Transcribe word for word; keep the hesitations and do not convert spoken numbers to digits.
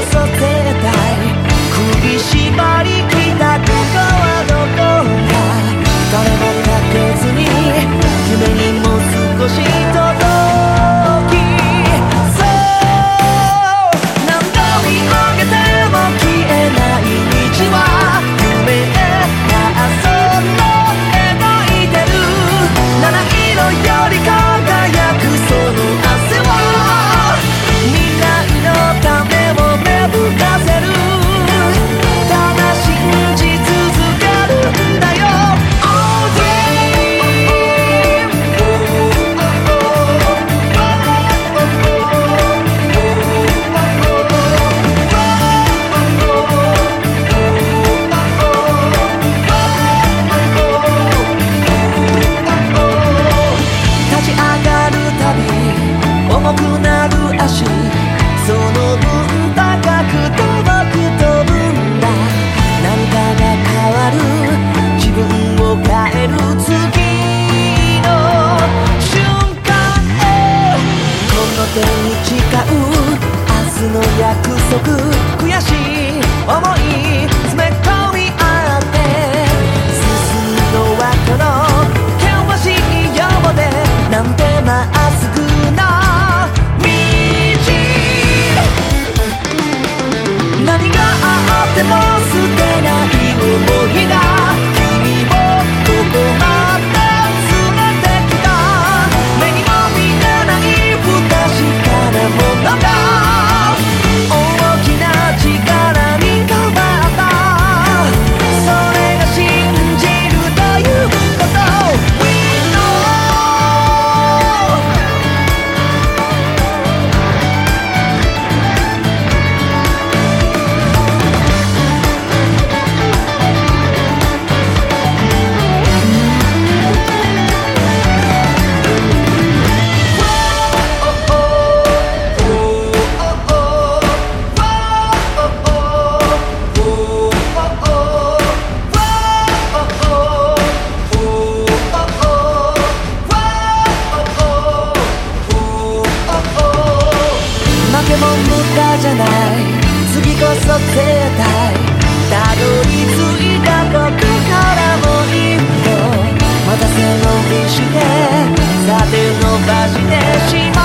そ絶対首絞りきたここはどこか誰もかけずに夢にも少し届きそう何度見上げても消えない道は夢へその描いてる七色より輝くその汗は未来のためを芽吹かせるただ信じ続けるんだよ All dream 立ち上がるたび重くなる足その分高く遠く飛ぶんだ何かが変わる自分を変える次の瞬間へこの手に誓う明日の約束悔しい想い詰め込み合って進むのはこの険しい山でなんてまっすぐな道何があっても捨てない想いが君をここまで連れてきた目にも見えない不確かなものが大きな力に変わったそれが信じるということ We know負けも無駄じゃない次こそ絶対たどり着いたここからも一歩また背伸びしてさて伸ばして